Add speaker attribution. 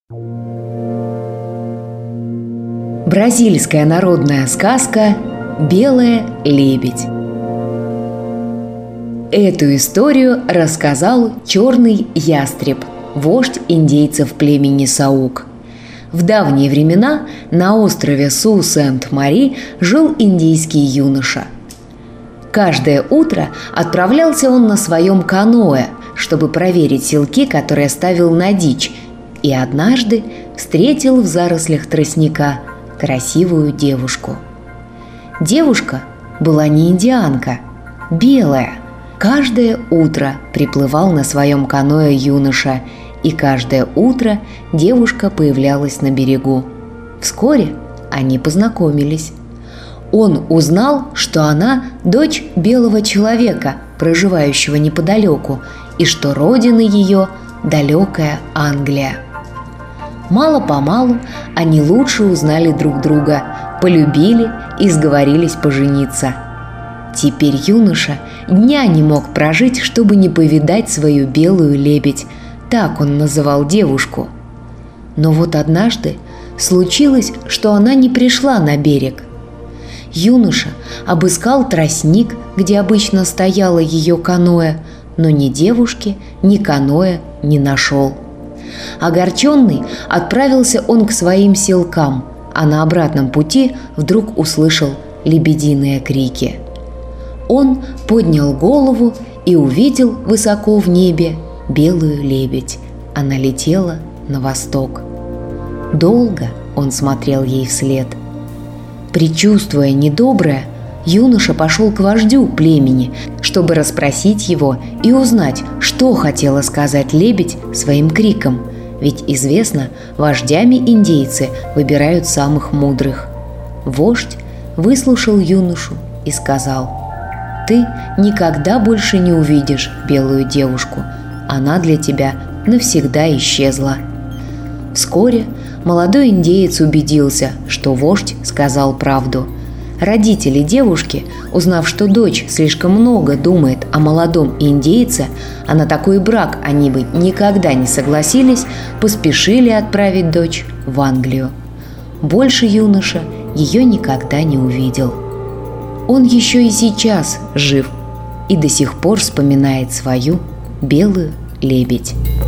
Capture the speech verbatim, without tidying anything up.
Speaker 1: Бразильская народная сказка «Белая лебедь». Эту историю рассказал черный ястреб, вождь индейцев племени Саук. В давние времена на острове Су-Сент-Мари жил индейский юноша. Каждое утро отправлялся он на своем каноэ, чтобы проверить селки, которые ставил на дичь, и однажды встретил в зарослях тростника красивую девушку. Девушка была не индианка, белая. Каждое утро приплывал на своем каноэ юноша, и каждое утро девушка появлялась на берегу. Вскоре они познакомились. Он узнал, что она дочь белого человека, проживающего неподалеку, и что родина ее – далекая Англия. Мало-помалу они лучше узнали друг друга, полюбили и сговорились пожениться. Теперь юноша дня не мог прожить, чтобы не повидать свою белую лебедь, так он называл девушку. Но вот однажды случилось, что она не пришла на берег. Юноша обыскал тростник, где обычно стояло ее каноэ, но ни девушки, ни каноэ не нашел. Огорченный отправился он к своим селкам, а на обратном пути вдруг услышал лебединые крики. Он поднял голову и увидел высоко в небе белую лебедь. Она летела на восток. Долго он смотрел ей вслед. Предчувствуя недоброе, юноша пошел к вождю племени, чтобы расспросить его и узнать, что хотела сказать лебедь своим криком, ведь известно, вождями индейцы выбирают самых мудрых. Вождь выслушал юношу и сказал: «Ты никогда больше не увидишь белую девушку, она для тебя навсегда исчезла». Вскоре молодой индеец убедился, что вождь сказал правду. Родители девушки, узнав, что дочь слишком много думает о молодом индейце, а на такой брак они бы никогда не согласились, поспешили отправить дочь в Англию. Больше юноша ее никогда не увидел. Он еще и сейчас жив и до сих пор вспоминает свою белую лебедь.